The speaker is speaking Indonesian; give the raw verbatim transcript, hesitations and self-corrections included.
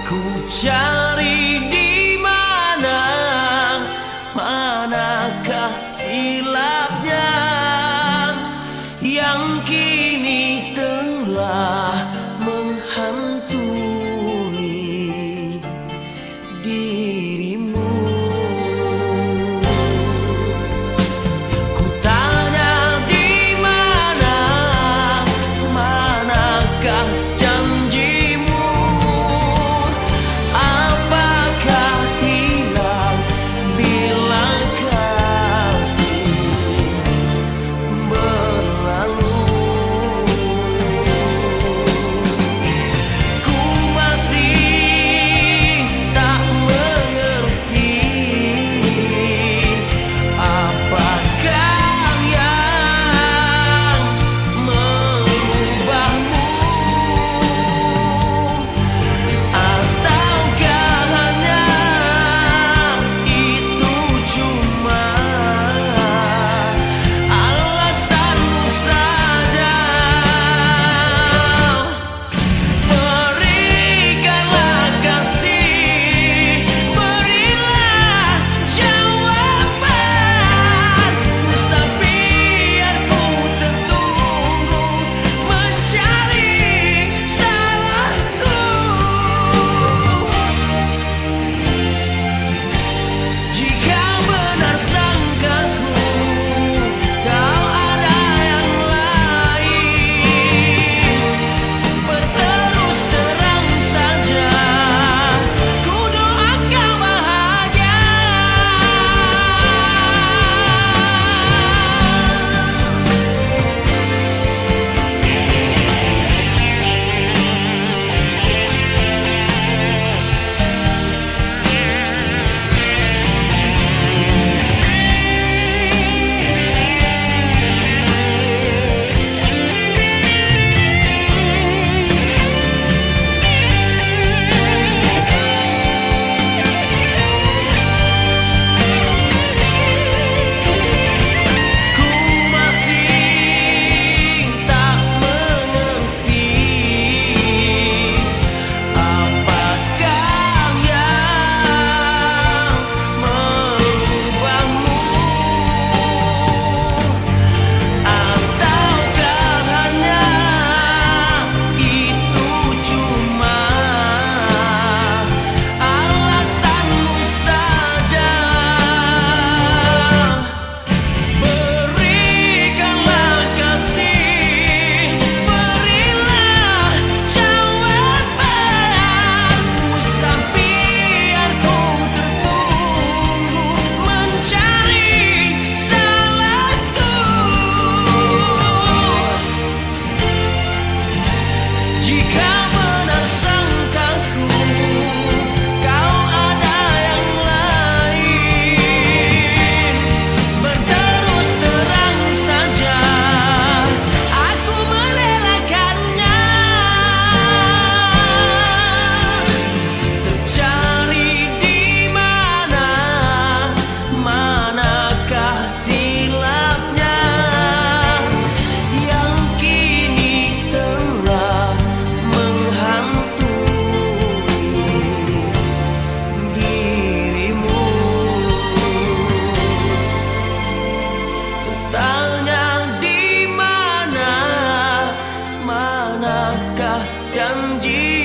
Ku cari di mana, manakah silapnya yang kini telah menghantui dirimu. Ku tanya di mana, manakah janjimu? Apakah hilang bila kasih berlalu? Ku masih tak mengerti apakah yang mengubahmu, ataukah hanya itu cuma alasanmu saja. Berikanlah kasih, berilah jawaban. Usah biar ku tertunggu mencari salahku. Jika benar sangkaku kau ada yang lain, berterus terang saja, ku doakan bahagia. Ku masih tak mengerti apakah yang mengubahmu, ataukah hanya itu cuma alasanmu saja. Berikanlah kasih, berilah jawaban. Usah biar ku tertunggu mencari salahku. Jika benar sangkaku kau ada yang lain, berterus terang saja, aku merelakannya. Tercari di mana, manakah silapnya yang kini telah menghantui dirimu. Tanya di mana, manakah janji